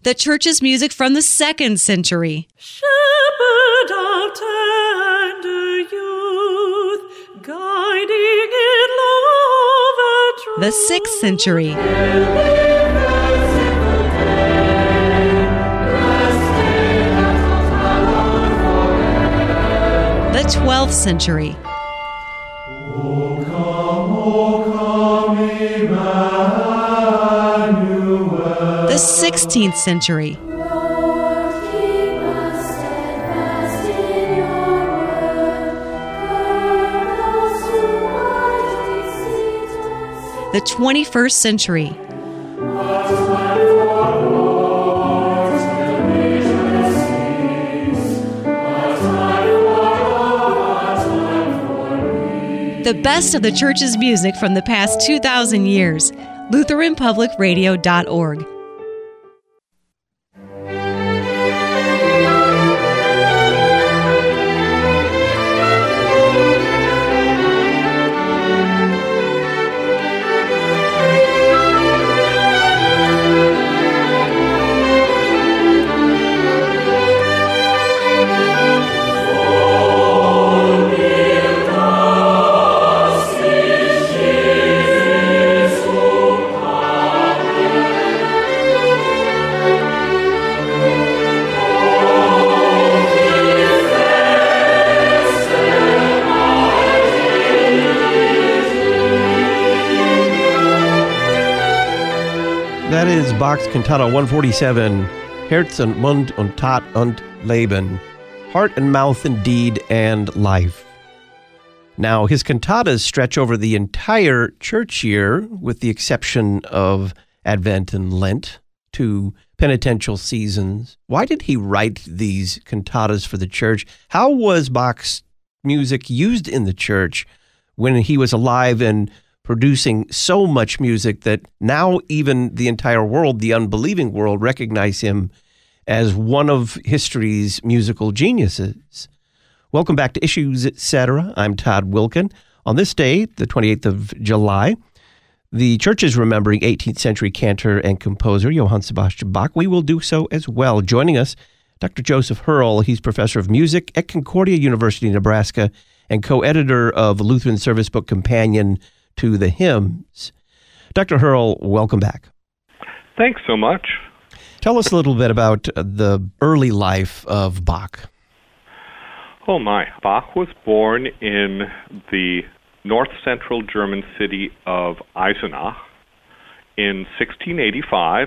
The church's music from the 2nd century. Shepherd of tender youth, guiding in love and truth. The 6th century. The 12th century. O come, Emmanuel. The 16th century. Lord, keep us steadfast in your word. The 21st century. The best of the church's music from the past 2,000 years. LutheranPublicRadio.org. That is Bach's Cantata 147, Herz und Mund und Tat und Leben, Heart and Mouth and Deed and Life. Now, his cantatas stretch over the entire church year, with the exception of Advent and Lent, 2 penitential seasons. Why did he write these cantatas for the church? How was Bach's music used in the church when he was alive and producing so much music that now even the entire world, the unbelieving world, recognize him as one of history's musical geniuses? Welcome back to Issues Etc. I'm Todd Wilkin. On this day, the 28th of July, the church is remembering 18th century cantor and composer Johann Sebastian Bach. We will do so as well. Joining us, Dr. Joseph Hurl. He's professor of music at Concordia University, Nebraska, and co-editor of Lutheran Service Book Companion to the Hymns. Dr. Hurl, welcome back. Thanks so much. Tell us a little bit about the early life of Bach. Oh my. Bach was born in the north-central German city of Eisenach in 1685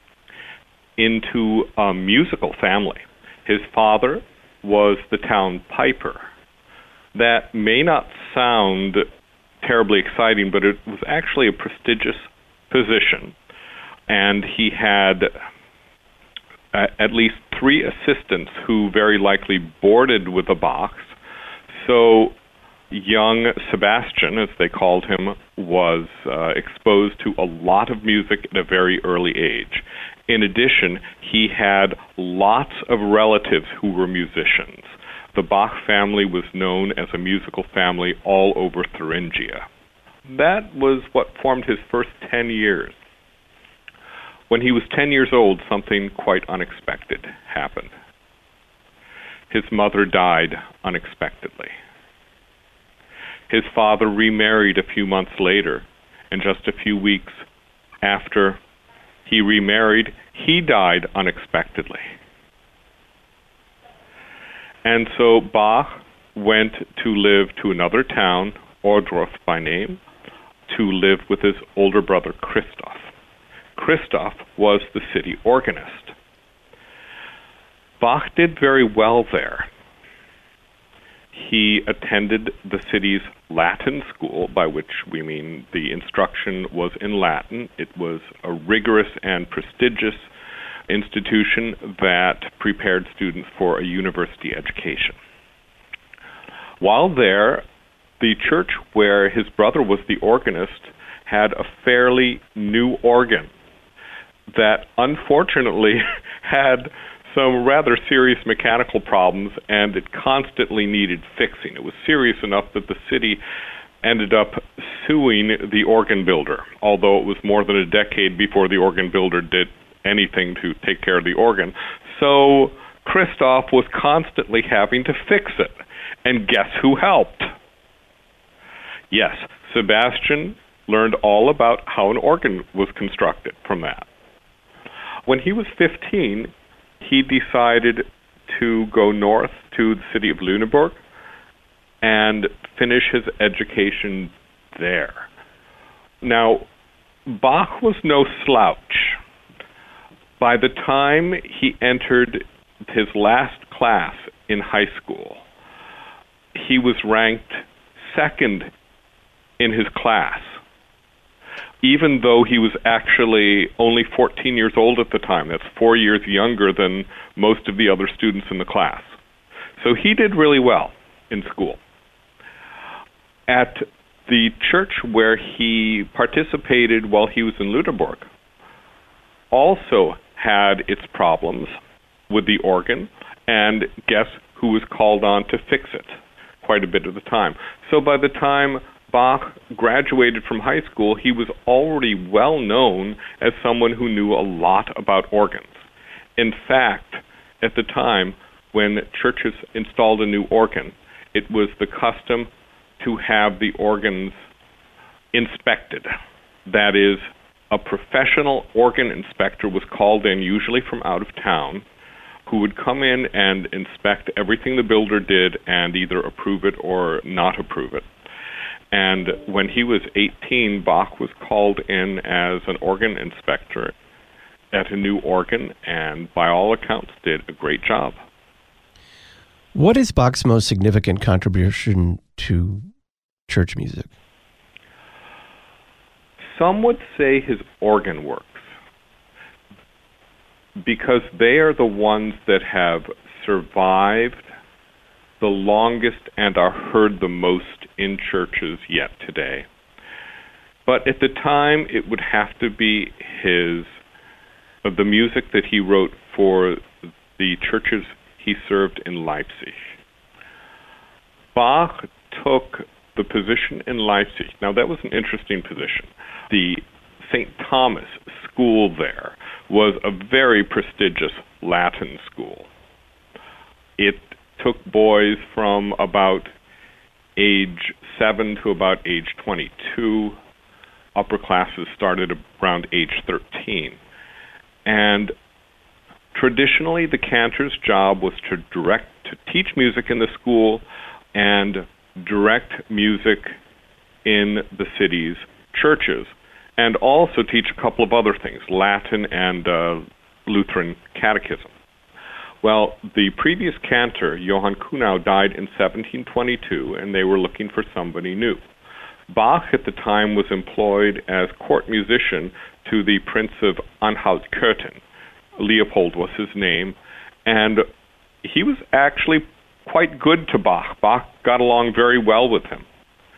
into a musical family. His father was the town piper. That may not sound terribly exciting, but it was actually a prestigious position. And he had at least 3 assistants who very likely boarded with the Bachs. So young Sebastian, as they called him, was exposed to a lot of music at a very early age. In addition, he had lots of relatives who were musicians. The Bach family was known as a musical family all over Thuringia. That was what formed his first 10 years. When he was 10 years old, something quite unexpected happened. His mother died unexpectedly. His father remarried a few months later, and just a few weeks after he remarried, he died unexpectedly. And so Bach went to live to another town, Ohrdruf by name, to live with his older brother Christoph. Christoph was the city organist. Bach did very well there. He attended the city's Latin school, by which we mean the instruction was in Latin. It was a rigorous and prestigious institution that prepared students for a university education. While there, the church where his brother was the organist had a fairly new organ that unfortunately had some rather serious mechanical problems, and it constantly needed fixing. It was serious enough that the city ended up suing the organ builder, although it was more than a decade before the organ builder did anything to take care of the organ. So Christoph was constantly having to fix it. And guess who helped? Yes, Sebastian learned all about how an organ was constructed from that. When he was 15, he decided to go north to the city of Lüneburg and finish his education there. Now, Bach was no slouch. By the time he entered his last class in high school, he was ranked second in his class, even though he was actually only 14 years old at the time. That's 4 years younger than most of the other students in the class. So he did really well in school. At the church where he participated while he was in Lüneburg also had its problems with the organ, and guess who was called on to fix it quite a bit of the time. So by the time Bach graduated from high school, he was already well known as someone who knew a lot about organs. In fact, at the time when churches installed a new organ, it was the custom to have the organs inspected. That is, a professional organ inspector was called in, usually from out of town, who would come in and inspect everything the builder did and either approve it or not approve it. And when he was 18, Bach was called in as an organ inspector at a new organ, and by all accounts did a great job. What is Bach's most significant contribution to church music? Some would say his organ works, because they are the ones that have survived the longest and are heard the most in churches yet today. But at the time, it would have to be the music that he wrote for the churches he served in Leipzig. Bach took the position in Leipzig. Now, that was an interesting position. The St. Thomas school there was a very prestigious Latin school. It took boys from about age 7 to about age 22. Upper classes started around age 13. And traditionally, the cantor's job was to teach music in the school and direct music in the city's churches, and also teach a couple of other things, Latin and Lutheran catechism. Well, the previous cantor, Johann Kuhnau, died in 1722, and they were looking for somebody new. Bach at the time was employed as court musician to the Prince of Anhalt-Köthen. Leopold was his name, and he was actually quite good to Bach. Bach got along very well with him,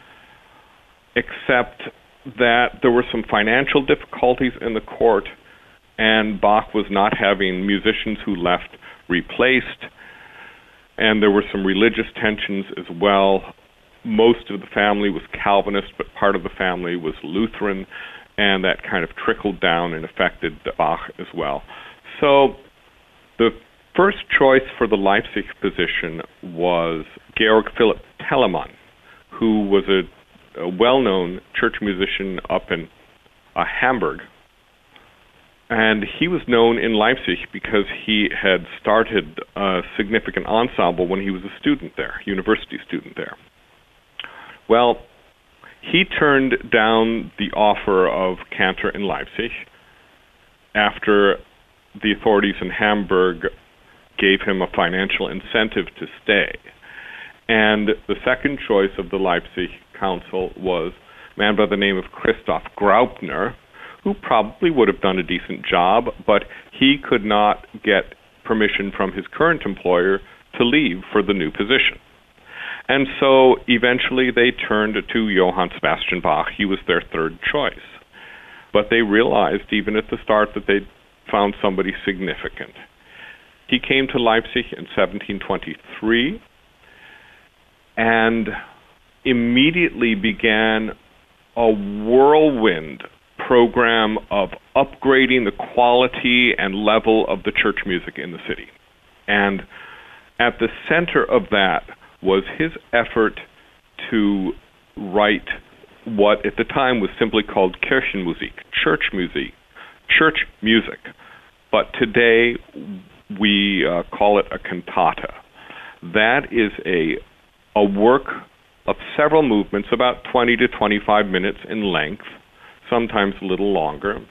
except that there were some financial difficulties in the court, and Bach was not having musicians who left replaced, and there were some religious tensions as well. Most of the family was Calvinist, but part of the family was Lutheran, and that kind of trickled down and affected Bach as well. So the first choice for the Leipzig position was Georg Philipp Telemann, who was a well-known church musician up in Hamburg. And he was known in Leipzig because he had started a significant ensemble when he was a student there, university student there. Well, he turned down the offer of cantor in Leipzig after the authorities in Hamburg gave him a financial incentive to stay. And the second choice of the Leipzig council was a man by the name of Christoph Graupner, who probably would have done a decent job, but he could not get permission from his current employer to leave for the new position. And so eventually they turned to Johann Sebastian Bach. He was their third choice. But they realized even at the start that they'd found somebody significant. He came to Leipzig in 1723 and immediately began a whirlwind program of upgrading the quality and level of the church music in the city. And at the center of that was his effort to write what at the time was simply called Kirchenmusik, church music. But today we call it a cantata. That is a work of several movements, about 20 to 25 minutes in length, sometimes a little longer,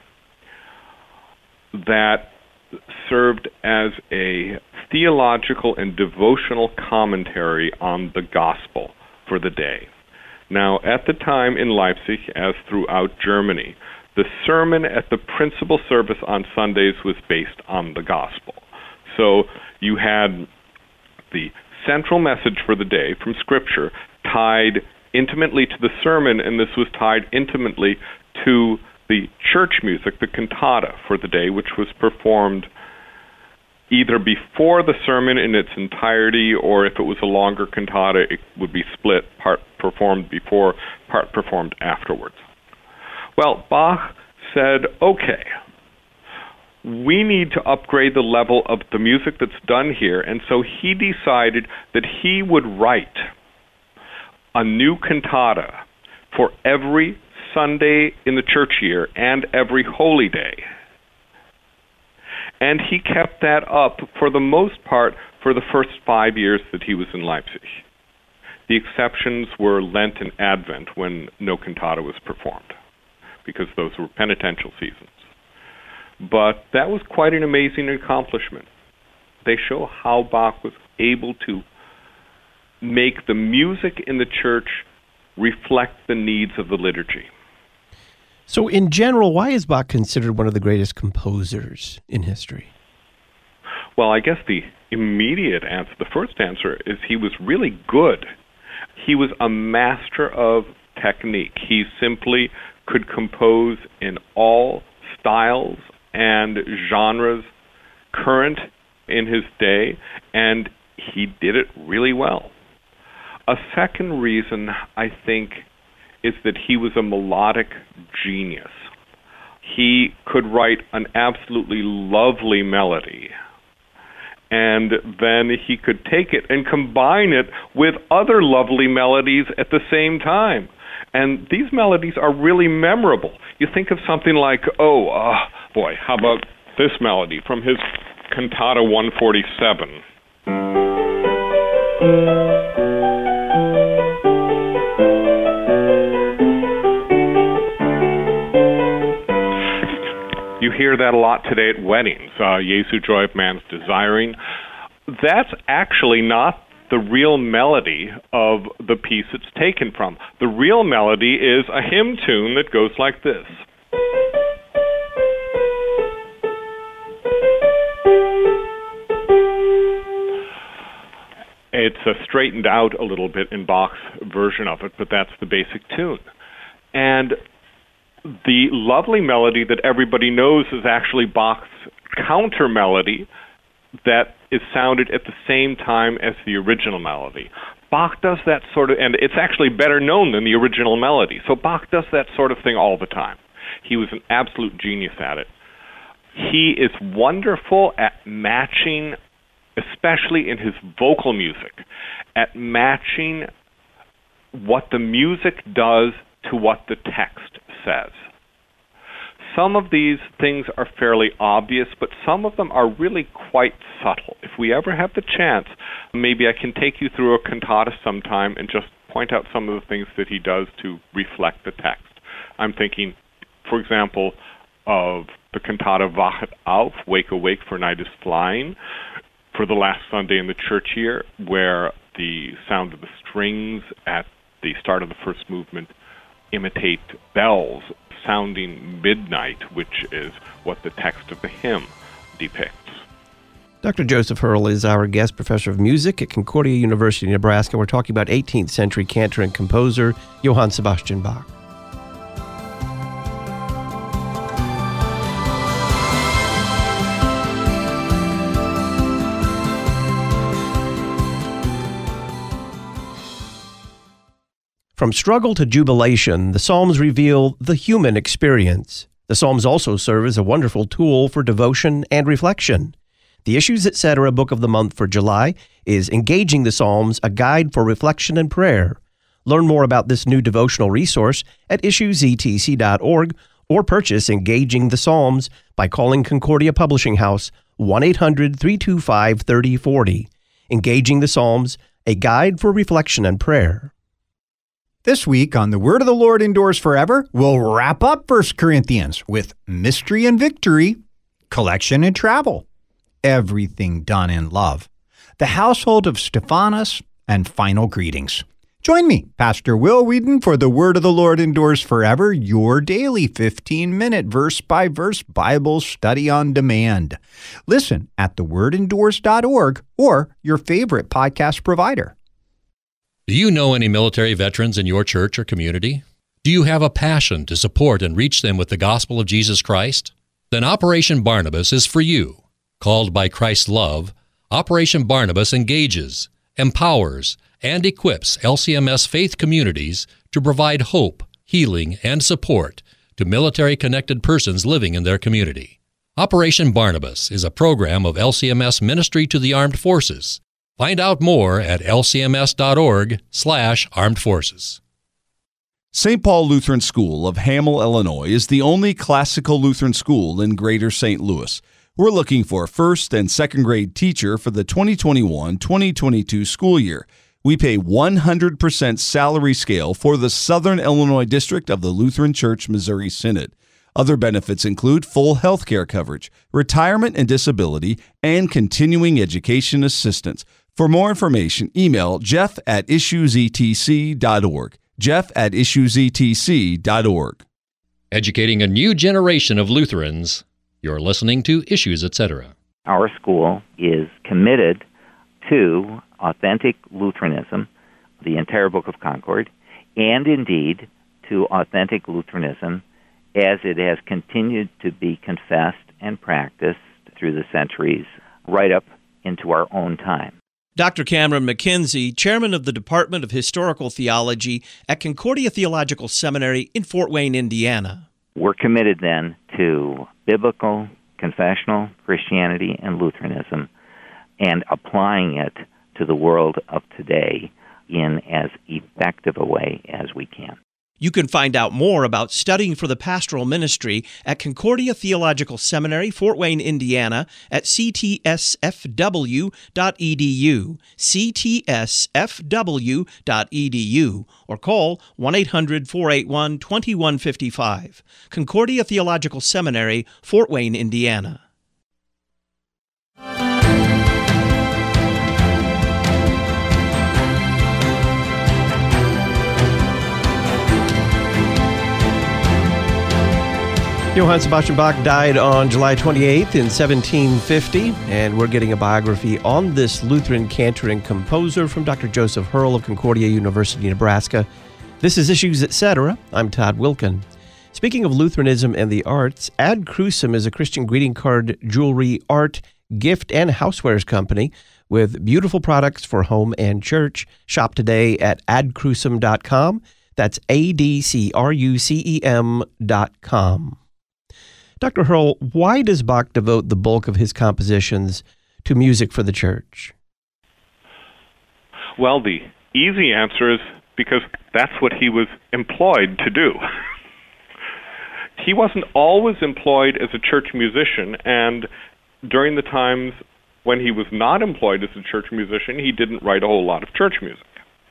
that served as a theological and devotional commentary on the gospel for the day. Now, at the time in Leipzig, as throughout Germany, the sermon at the principal service on Sundays was based on the gospel. So you had the central message for the day from Scripture tied intimately to the sermon, and this was tied intimately to the church music, the cantata for the day, which was performed either before the sermon in its entirety, or if it was a longer cantata, it would be split, part performed before, part performed afterwards. Well, Bach said, okay, we need to upgrade the level of the music that's done here, and so he decided that he would write a new cantata for every Sunday in the church year and every holy day. And he kept that up for the most part for the first 5 years that he was in Leipzig. The exceptions were Lent and Advent, when no cantata was performed, because those were penitential seasons. But that was quite an amazing accomplishment. They show how Bach was able to make the music in the church reflect the needs of the liturgy. So in general, why is Bach considered one of the greatest composers in history? Well, I guess the immediate answer, the first answer, is he was really good. He was a master of technique. He simply could compose in all styles and genres current in his day, and he did it really well. A second reason, I think, is that he was a melodic genius. He could write an absolutely lovely melody, and then he could take it and combine it with other lovely melodies at the same time. And these melodies are really memorable. You think of something like, how about this melody from his Cantata 147? You hear that a lot today at weddings, Jesu, Joy of Man's Desiring. That's actually not the real melody of the piece it's taken from. The real melody is a hymn tune that goes like this. It's straightened out a little bit in Bach's version of it, but that's the basic tune. And the lovely melody that everybody knows is actually Bach's counter melody that is sounded at the same time as the original melody. Bach does that sort of, and it's actually better known than the original melody. So Bach does that sort of thing all the time. He was an absolute genius at it. He is wonderful at matching, especially in his vocal music, at matching what the music does to what the text says. Some of these things are fairly obvious, but some of them are really quite subtle. If we ever have the chance, maybe I can take you through a cantata sometime and just point out some of the things that he does to reflect the text. I'm thinking, for example, of the cantata Wachet auf, Wake Awake, for Night is Flying, for the last Sunday in the church year, where the sound of the strings at the start of the first movement imitate bells sounding midnight, which is what the text of the hymn depicts. Dr. Joseph Herle is our guest professor of music at Concordia University, Nebraska. We're talking about 18th century cantor and composer Johann Sebastian Bach. From struggle to jubilation, the Psalms reveal the human experience. The Psalms also serve as a wonderful tool for devotion and reflection. The Issues Etc. book of the month for July is Engaging the Psalms, a guide for reflection and prayer. Learn more about this new devotional resource at issuesetc.org or purchase Engaging the Psalms by calling Concordia Publishing House 1-800-325-3040. Engaging the Psalms, a guide for reflection and prayer. This week on The Word of the Lord Endures Forever, we'll wrap up 1 Corinthians with Mystery and Victory, Collection and Travel, Everything Done in Love, the Household of Stephanus, and Final Greetings. Join me, Pastor Will Whedon, for The Word of the Lord Endures Forever, your daily 15-minute verse-by-verse Bible study on demand. Listen at thewordendures.org or your favorite podcast provider. Do you know any military veterans in your church or community? Do you have a passion to support and reach them with the gospel of Jesus Christ? Then Operation Barnabas is for you. Called by Christ's love, Operation Barnabas engages, empowers, and equips LCMS faith communities to provide hope, healing, and support to military-connected persons living in their community. Operation Barnabas is a program of LCMS Ministry to the Armed Forces. Find out more at lcms.org/armed forces. St. Paul Lutheran School of Hamel, Illinois is the only classical Lutheran school in Greater St. Louis. We're looking for a first and second grade teacher for the 2021-2022 school year. We pay 100% salary scale for the Southern Illinois District of the Lutheran Church Missouri Synod. Other benefits include full health care coverage, retirement and disability, and continuing education assistance. For more information, email jeff@issuesetc.org. jeff@issuesetc.org. Educating a new generation of Lutherans. You're listening to Issues Etc. Our school is committed to authentic Lutheranism, the entire Book of Concord, and indeed to authentic Lutheranism as it has continued to be confessed and practiced through the centuries, right up into our own time. Dr. Cameron McKenzie, chairman of the Department of Historical Theology at Concordia Theological Seminary in Fort Wayne, Indiana. We're committed then to biblical, confessional Christianity and Lutheranism and applying it to the world of today in as effective a way as we can. You can find out more about studying for the pastoral ministry at Concordia Theological Seminary, Fort Wayne, Indiana, at ctsfw.edu, ctsfw.edu, or call 1-800-481-2155. Concordia Theological Seminary, Fort Wayne, Indiana. Johann Sebastian Bach died on July 28th in 1750, and we're getting a biography on this Lutheran cantor and composer from Dr. Joseph Hurl of Concordia University, Nebraska. This is Issues Etc. I'm Todd Wilkin. Speaking of Lutheranism and the arts, Ad Crucem is a Christian greeting card, jewelry, art, gift, and housewares company with beautiful products for home and church. Shop today at adcrucem.com. That's adcrucem.com. Dr. Hurl, why does Bach devote the bulk of his compositions to music for the church? Well, the easy answer is because that's what he was employed to do. He wasn't always employed as a church musician, and during the times when he was not employed as a church musician, he didn't write a whole lot of church music.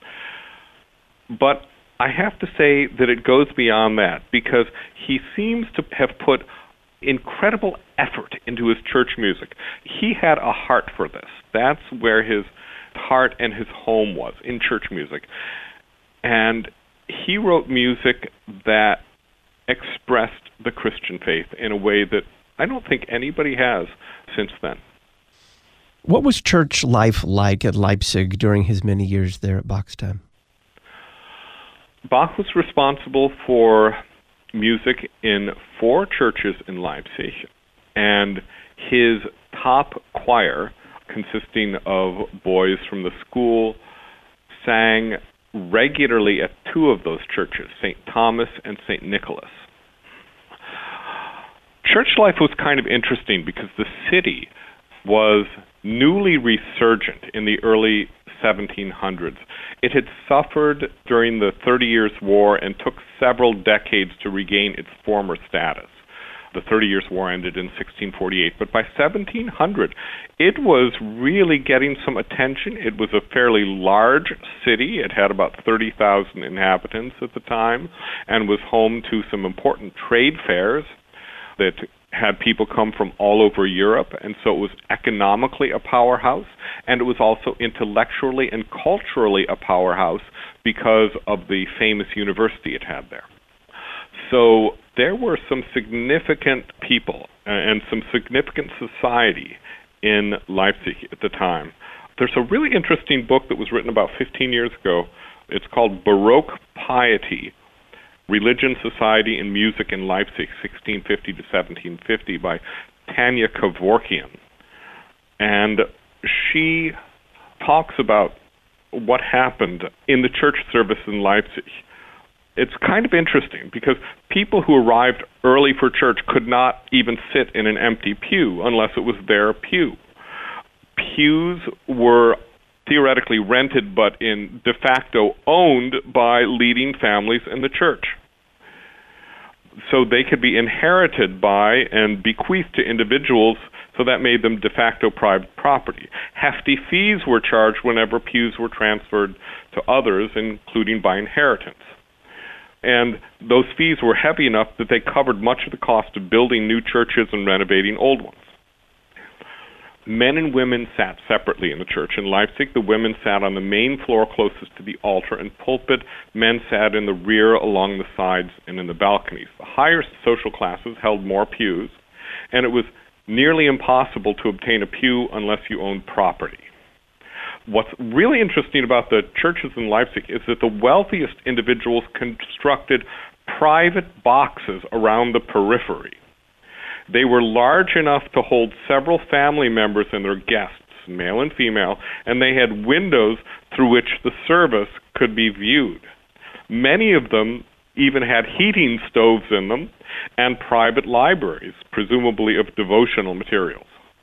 But I have to say that it goes beyond that, because he seems to have put incredible effort into his church music. He had a heart for this. That's where his heart and his home was, in church music. And he wrote music that expressed the Christian faith in a way that I don't think anybody has since then. What was church life like at Leipzig during his many years there at Bach's time? Bach was responsible for music in 4 churches in Leipzig, and his top choir, consisting of boys from the school, sang regularly at 2 of those churches, St. Thomas and St. Nicholas. church life was kind of interesting because the city was newly resurgent in the early 1700s. It had suffered during the 30 Years' War and took several decades to regain its former status. The 30 Years' War ended in 1648, but by 1700, it was really getting some attention. It was a fairly large city. It had about 30,000 inhabitants at the time and was home to some important trade fairs that had people come from all over Europe, and so it was economically a powerhouse, and it was also intellectually and culturally a powerhouse because of the famous university it had there. So there were some significant people and some significant society in Leipzig at the time. There's a really interesting book that was written about 15 years ago. It's called Baroque Piety, Religion, Society, and Music in Leipzig, 1650 to 1750, by Tanya Kevorkian. And she talks about what happened in the church service in Leipzig. It's kind of interesting because people who arrived early for church could not even sit in an empty pew unless it was their pew. Pews were theoretically rented but in de facto owned by leading families in the church. So they could be inherited by and bequeathed to individuals, so that made them de facto private property. Hefty fees were charged whenever pews were transferred to others, including by inheritance. And those fees were heavy enough that they covered much of the cost of building new churches and renovating old ones. Men and women sat separately in the church. In Leipzig, the women sat on the main floor closest to the altar and pulpit. Men sat in the rear, along the sides, and in the balconies. The higher social classes held more pews, and it was nearly impossible to obtain a pew unless you owned property. What's really interesting about the churches in Leipzig is that the wealthiest individuals constructed private boxes around the periphery. They were large enough to hold several family members and their guests, male and female, and they had windows through which the service could be viewed. Many of them even had heating stoves in them and private libraries, presumably of devotional materials.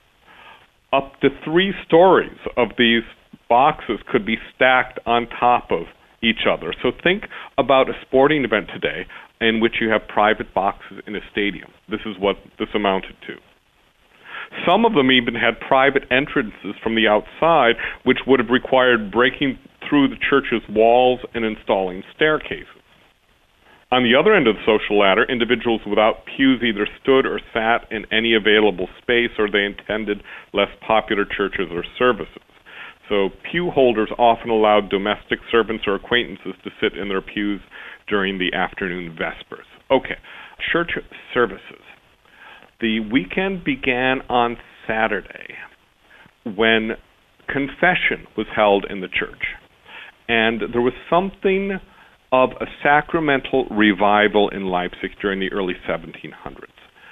Up to 3 stories of these boxes could be stacked on top of each other. So think about a sporting event today in which you have private boxes in a stadium. This is what this amounted to. Some of them even had private entrances from the outside, which would have required breaking through the church's walls and installing staircases. On the other end of the social ladder, individuals without pews either stood or sat in any available space, or they attended less popular churches or services. So pew holders often allowed domestic servants or acquaintances to sit in their pews during the afternoon vespers. Okay, church services. The weekend began on Saturday when confession was held in the church. And there was something of a sacramental revival in Leipzig during the early 1700s.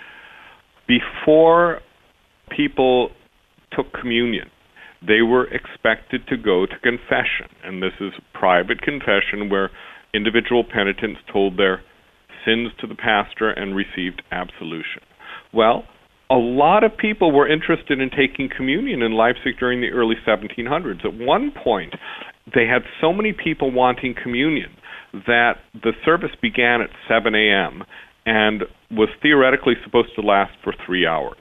Before people took communion, they were expected to go to confession, and this is private confession where individual penitents told their sins to the pastor and received absolution. Well, a lot of people were interested in taking communion in Leipzig during the early 1700s. At one point, they had so many people wanting communion that the service began at 7 a.m. and was theoretically supposed to last for 3 hours.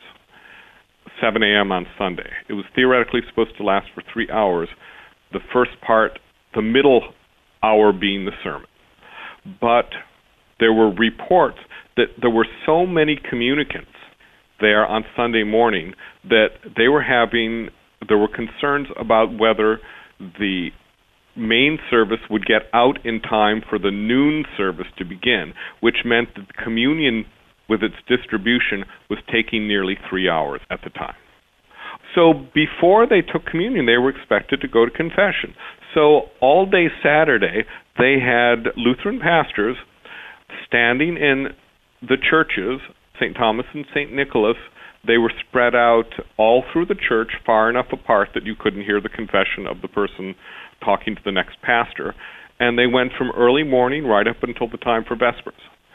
7 a.m. on Sunday. It was theoretically supposed to last for 3 hours, the first part, the middle hour being the sermon. But there were reports that there were so many communicants there on Sunday morning that there were concerns about whether the main service would get out in time for the noon service to begin, which meant that the communion with its distribution was taking nearly 3 hours at the time. So before they took communion, they were expected to go to confession. So all day Saturday, they had Lutheran pastors standing in the churches, St. Thomas and St. Nicholas. They were spread out all through the church, far enough apart that you couldn't hear the confession of the person talking to the next pastor. And they went from early morning right up until the time for Vespers.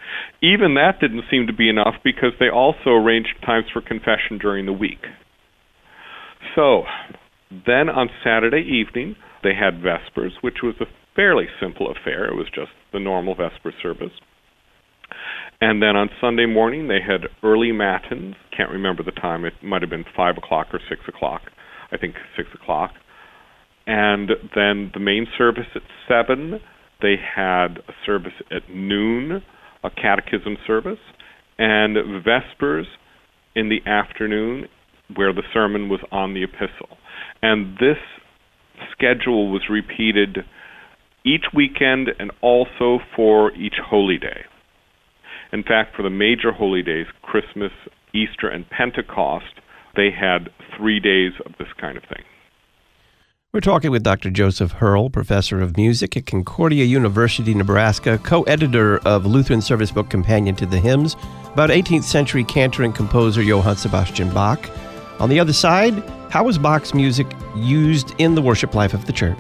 Even that didn't seem to be enough because they also arranged times for confession during the week. So then on Saturday evening, they had Vespers, which was a fairly simple affair. It was just the normal Vesper service. And then on Sunday morning, they had early matins. Can't remember the time. It might have been 5 o'clock or 6 o'clock. I think 6 o'clock. And then the main service at 7. They had a service at noon, a catechism service, and Vespers in the afternoon, where the sermon was on the epistle. And this schedule was repeated each weekend and also for each holy day. In fact, for the major holy days, Christmas, Easter, and Pentecost, they had 3 days of this kind of thing. We're talking with Dr. Joseph Hurl, professor of music at Concordia University, Nebraska, co-editor of Lutheran Service Book Companion to the Hymns, about 18th century cantor and composer Johann Sebastian Bach. On the other side, how was Bach's music used in the worship life of the church?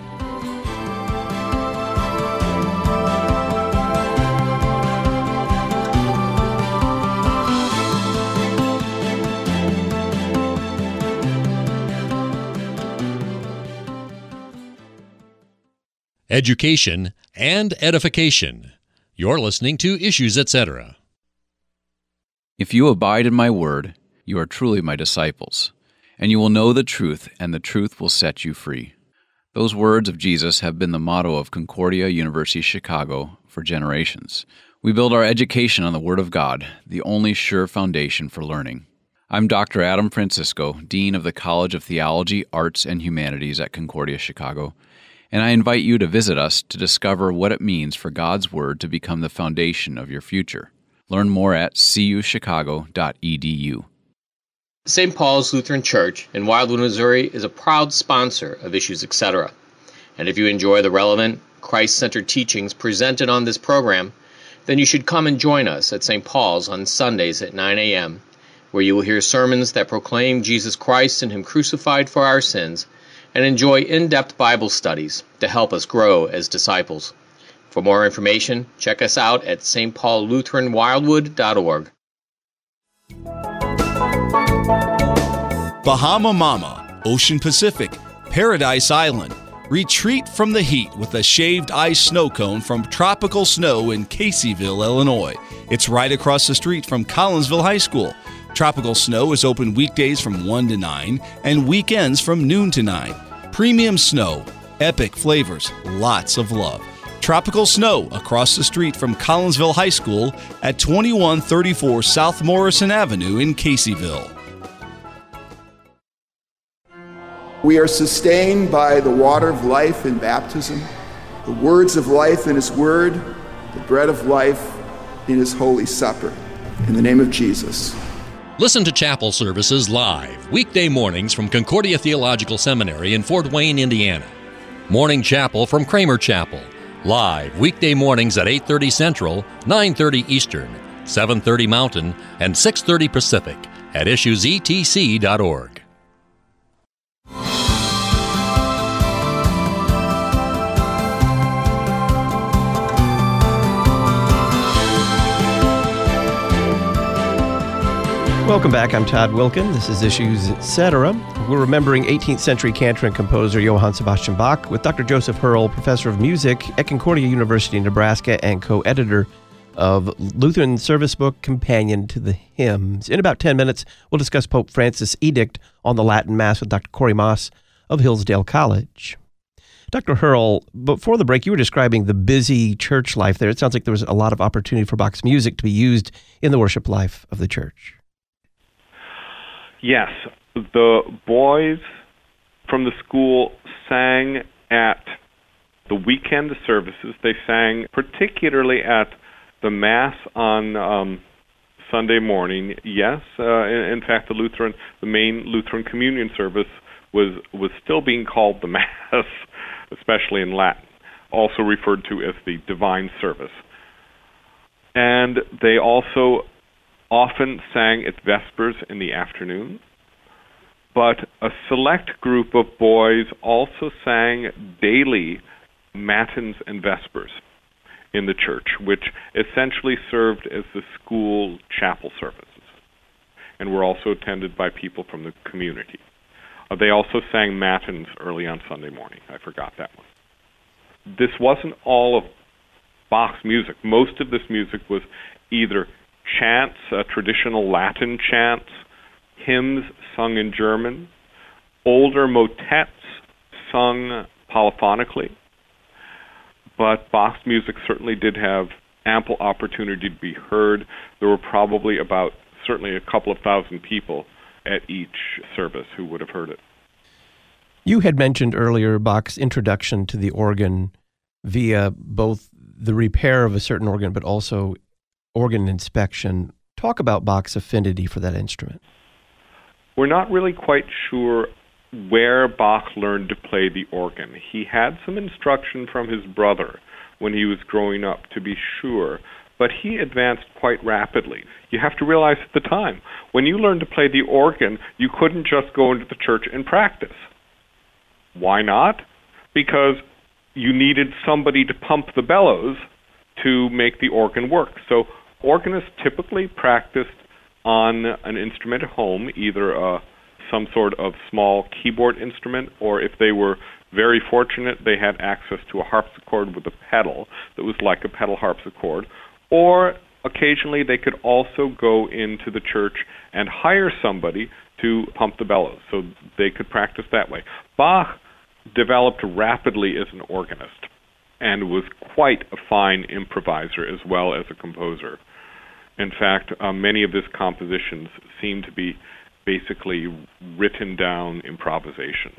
Education and edification. You're listening to Issues, Etc. If you abide in my word, you are truly my disciples, and you will know the truth, and the truth will set you free. Those words of Jesus have been the motto of Concordia University Chicago for generations. We build our education on the Word of God, the only sure foundation for learning. I'm Dr. Adam Francisco, Dean of the College of Theology, Arts, and Humanities at Concordia Chicago, and I invite you to visit us to discover what it means for God's Word to become the foundation of your future. Learn more at cuchicago.edu. St. Paul's Lutheran Church in Wildwood, Missouri is a proud sponsor of Issues, Etc. And if you enjoy the relevant, Christ-centered teachings presented on this program, then you should come and join us at St. Paul's on Sundays at 9 a.m., where you will hear sermons that proclaim Jesus Christ and Him crucified for our sins, and enjoy in-depth Bible studies to help us grow as disciples. For more information, check us out at stpaullutheranwildwood.org. Bahama Mama, Ocean Pacific, Paradise Island. Retreat from the heat with a shaved ice snow cone from Tropical Snow in Caseyville, Illinois. It's right across the street from Collinsville High School. Tropical Snow is open weekdays from 1 to 9 and weekends from noon to 9. Premium snow, epic flavors, lots of love. Tropical Snow across the street from Collinsville High School at 2134 South Morrison Avenue in Caseyville. We are sustained by the water of life in baptism, the words of life in His Word, the bread of life in His Holy Supper. In the name of Jesus. Listen to chapel services live, weekday mornings from Concordia Theological Seminary in Fort Wayne, Indiana. Morning chapel from Kramer Chapel, live weekday mornings at 8:30 Central, 9:30 Eastern, 7:30 Mountain, and 6:30 Pacific at issuesetc.org. Welcome back. I'm Todd Wilkin. This is Issues, Etc. We're remembering 18th century cantor and composer Johann Sebastian Bach with Dr. Joseph Hurl, professor of music at Concordia University, Nebraska, and co-editor of Lutheran Service Book Companion to the Hymns. In about 10 minutes, we'll discuss Pope Francis' edict on the Latin Mass with Dr. Corey Moss of Hillsdale College. Dr. Hurl, before the break, you were describing the busy church life there. It sounds like there was a lot of opportunity for Bach's music to be used in the worship life of the church. Yes, the boys from the school sang at the weekend services. They sang particularly at the Mass on Sunday morning. Yes, in fact, the main Lutheran communion service was still being called the Mass, especially in Latin, also referred to as the Divine Service. And they also often sang at Vespers in the afternoon, but a select group of boys also sang daily matins and Vespers in the church, which essentially served as the school chapel services and were also attended by people from the community. They also sang matins early on Sunday morning. I forgot that one. This wasn't all of Bach's music. Most of this music was either chants, traditional Latin chants, hymns sung in German, older motets sung polyphonically. But Bach's music certainly did have ample opportunity to be heard. There were probably certainly a couple of thousand people at each service who would have heard it. You had mentioned earlier Bach's introduction to the organ via both the repair of a certain organ, but also organ inspection. Talk about Bach's affinity for that instrument. We're not really quite sure where Bach learned to play the organ. He had some instruction from his brother when he was growing up, to be sure, but he advanced quite rapidly. You have to realize at the time, when you learned to play the organ, you couldn't just go into the church and practice. Why not? Because you needed somebody to pump the bellows to make the organ work. So organists typically practiced on an instrument at home, either some sort of small keyboard instrument, or if they were very fortunate, they had access to a harpsichord with a pedal that was like a pedal harpsichord, or occasionally they could also go into the church and hire somebody to pump the bellows, so they could practice that way. Bach developed rapidly as an organist and was quite a fine improviser as well as a composer. In fact, many of his compositions seem to be basically written down improvisations.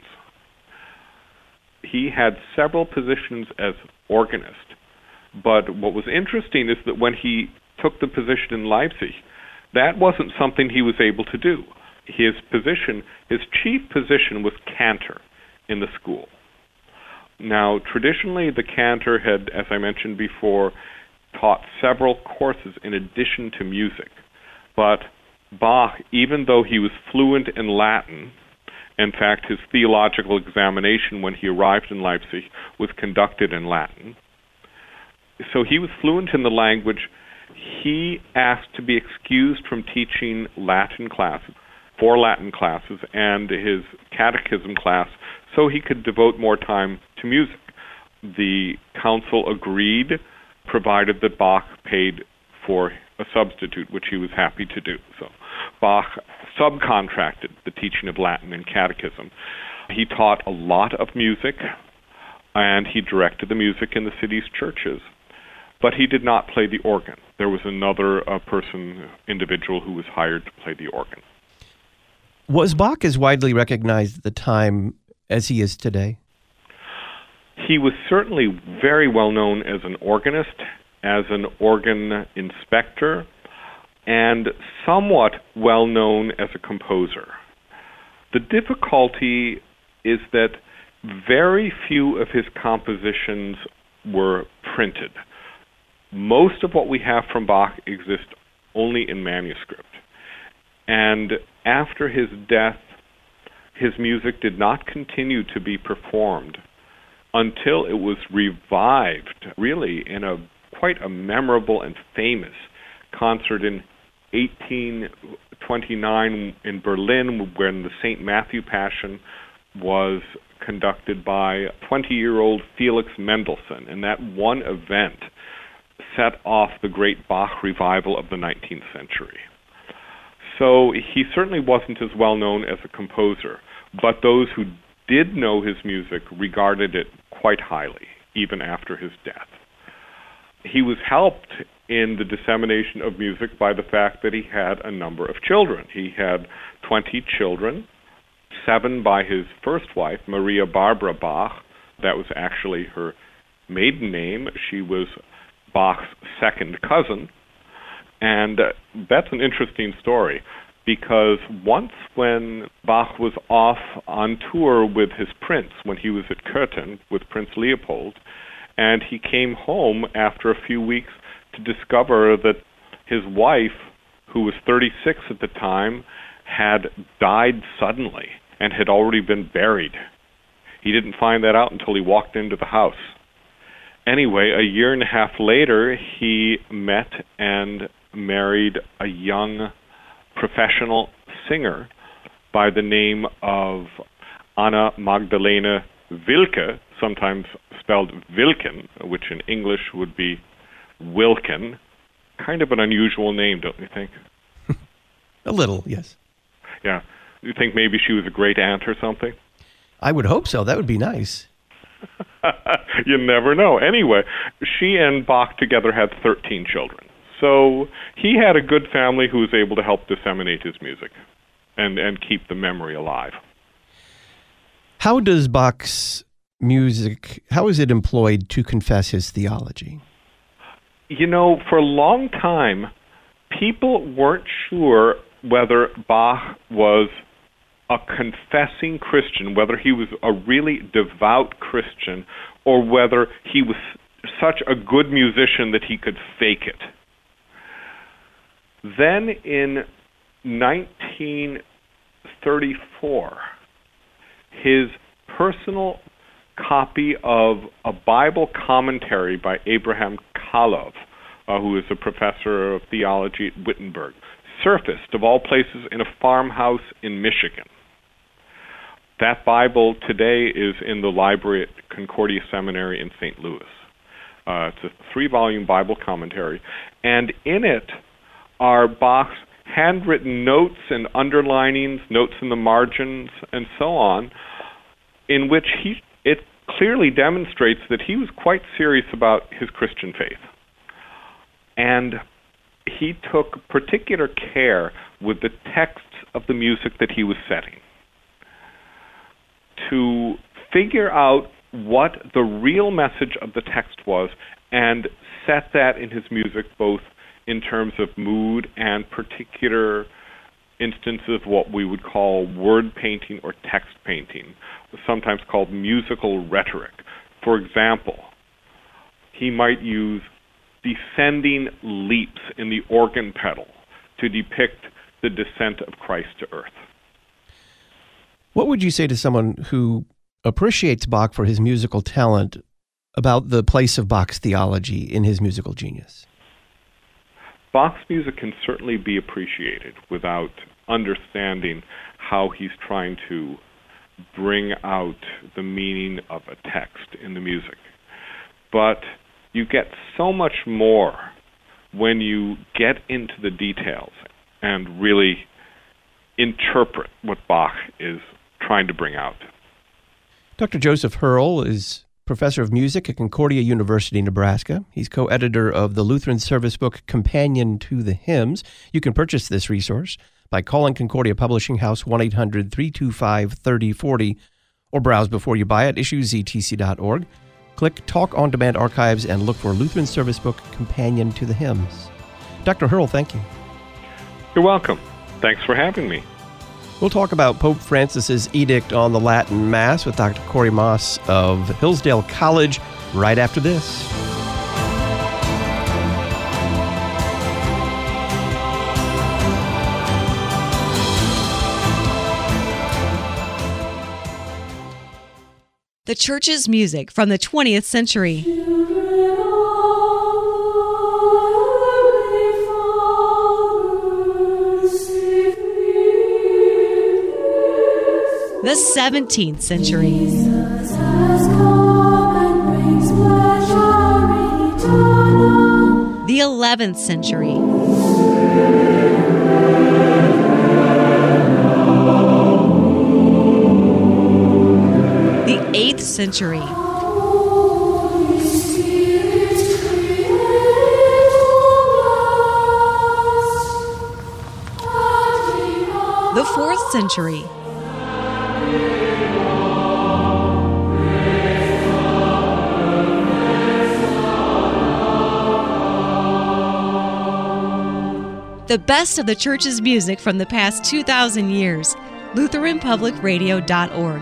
He had several positions as organist, but what was interesting is that when he took the position in Leipzig, that wasn't something he was able to do. His chief position was cantor in the school. Now, traditionally, the cantor had, as I mentioned before, taught several courses in addition to music. But Bach, even though he was fluent in Latin, in fact, his theological examination when he arrived in Leipzig was conducted in Latin, so he was fluent in the language. He asked to be excused from teaching Latin classes, 4 Latin classes, and his catechism class, so he could devote more time to music. The council agreed, provided that Bach paid for a substitute, which he was happy to do. So Bach subcontracted the teaching of Latin and catechism. He taught a lot of music, and he directed the music in the city's churches. But he did not play the organ. There was another individual who was hired to play the organ. Was Bach as widely recognized at the time as he is today? He was certainly very well known as an organist, as an organ inspector, and somewhat well known as a composer. The difficulty is that very few of his compositions were printed. Most of what we have from Bach exists only in manuscript. And after his death, his music did not continue to be performed until it was revived, really, in quite a memorable and famous concert in 1829 in Berlin, when the St. Matthew Passion was conducted by 20-year-old Felix Mendelssohn. And that one event set off the great Bach revival of the 19th century. So he certainly wasn't as well known as a composer, but those who did know his music regarded it quite highly, even after his death. He was helped in the dissemination of music by the fact that he had a number of children. He had 20 children, 7 by his first wife, Maria Barbara Bach. That was actually her maiden name. She was Bach's second cousin. And that's an interesting story, because once when Bach was off on tour with his prince, when he was at Cöthen with Prince Leopold, and he came home after a few weeks to discover that his wife, who was 36 at the time, had died suddenly and had already been buried. He didn't find that out until he walked into the house. Anyway, a year and a half later, he met and married a young professional singer by the name of Anna Magdalena Wilke, sometimes spelled Wilken, which in English would be Wilken. Kind of an unusual name, don't you think? A little, yes. Yeah. You think maybe she was a great aunt or something? I would hope so. That would be nice. You never know. Anyway, she and Bach together had 13 children. So he had a good family who was able to help disseminate his music and keep the memory alive. How does Bach's music, how is it employed to confess his theology? You know, for a long time, people weren't sure whether Bach was a confessing Christian, whether he was a really devout Christian, or whether he was such a good musician that he could fake it. Then in 1934, his personal copy of a Bible commentary by Abraham Kalov, who is a professor of theology at Wittenberg, surfaced, of all places, in a farmhouse in Michigan. That Bible today is in the library at Concordia Seminary in St. Louis. It's a 3-volume Bible commentary, and in it are Bach's handwritten notes and underlinings, notes in the margins, and so on, in which it clearly demonstrates that he was quite serious about his Christian faith. And he took particular care with the texts of the music that he was setting to figure out what the real message of the text was and set that in his music, both in terms of mood and particular instances of what we would call word painting or text painting, sometimes called musical rhetoric. For example, he might use descending leaps in the organ pedal to depict the descent of Christ to earth. What would you say to someone who appreciates Bach for his musical talent about the place of Bach's theology in his musical genius? Bach's music can certainly be appreciated without understanding how he's trying to bring out the meaning of a text in the music. But you get so much more when you get into the details and really interpret what Bach is trying to bring out. Dr. Joseph Hurl is professor of music at Concordia University, Nebraska. He's co-editor of the Lutheran service book Companion to the Hymns. You can purchase this resource by calling Concordia Publishing House 1-800-325-3040 or browse before you buy it, issuezetc.org. Click Talk on Demand Archives and look for Lutheran service book Companion to the Hymns. Dr. Hurl, thank you. You're welcome. Thanks for having me. We'll talk about Pope Francis's edict on the Latin Mass with Dr. Corey Moss of Hillsdale College right after this. The church's music from the 20th century. The 17th century. The 11th century. The 8th century. The 4th century. The best of the church's music from the past 2,000 years. LutheranPublicRadio.org.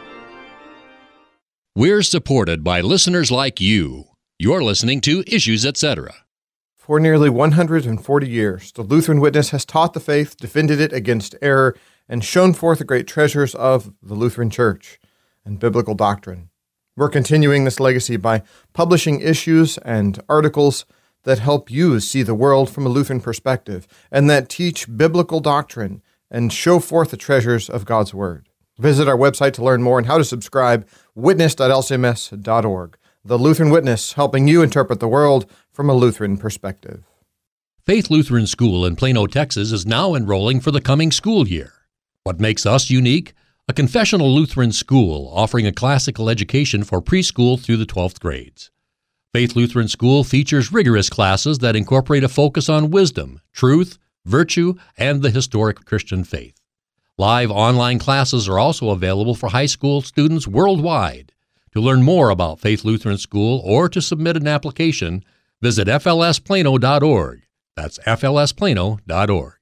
We're supported by listeners like you. You're listening to Issues Etc. For nearly 140 years, the Lutheran Witness has taught the faith, defended it against error, and shown forth the great treasures of the Lutheran Church and biblical doctrine. We're continuing this legacy by publishing issues and articles that help you see the world from a Lutheran perspective and that teach biblical doctrine and show forth the treasures of God's Word. Visit our website to learn more and how to subscribe, witness.lcms.org. The Lutheran Witness, helping you interpret the world from a Lutheran perspective. Faith Lutheran School in Plano, Texas is now enrolling for the coming school year. What makes us unique? A confessional Lutheran school offering a classical education for preschool through the 12th grades. Faith Lutheran School features rigorous classes that incorporate a focus on wisdom, truth, virtue, and the historic Christian faith. Live online classes are also available for high school students worldwide. To learn more about Faith Lutheran School or to submit an application, visit flsplano.org. That's flsplano.org.